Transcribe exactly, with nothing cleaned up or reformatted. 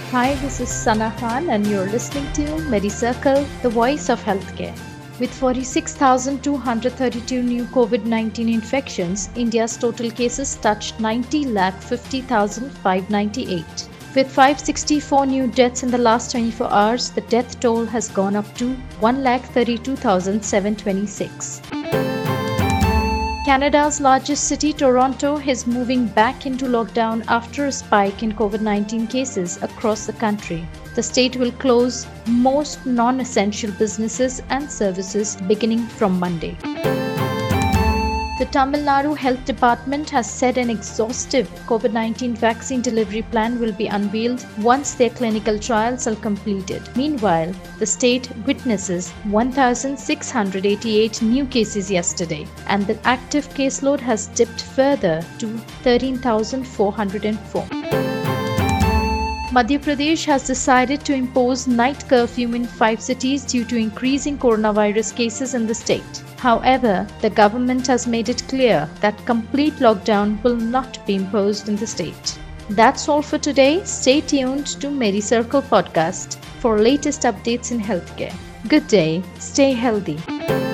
Hi, this is Sana Khan, and you're listening to MediCircle, the voice of healthcare. With forty-six thousand two hundred thirty-two new COVID nineteen infections, India's total cases touched ninety lakh fifty thousand five hundred ninety-eight. With five hundred sixty-four new deaths in the last twenty-four hours, the death toll has gone up to one lakh thirty-two thousand seven hundred twenty-six. Canada's largest city, Toronto, is moving back into lockdown after a spike in COVID nineteen cases across the country. The state will close most non-essential businesses and services beginning from Monday. The Tamil Nadu Health Department has said an exhaustive COVID nineteen vaccine delivery plan will be unveiled once their clinical trials are completed. Meanwhile, the state witnesses one thousand six hundred eighty-eight new cases yesterday, and the active caseload has dipped further to thirteen thousand four hundred four. Madhya Pradesh has decided to impose night curfew in five cities due to increasing coronavirus cases in the state. However, the government has made it clear that complete lockdown will not be imposed in the state. That's all for today. Stay tuned to MediCircle podcast for latest updates in healthcare. Good day. Stay healthy.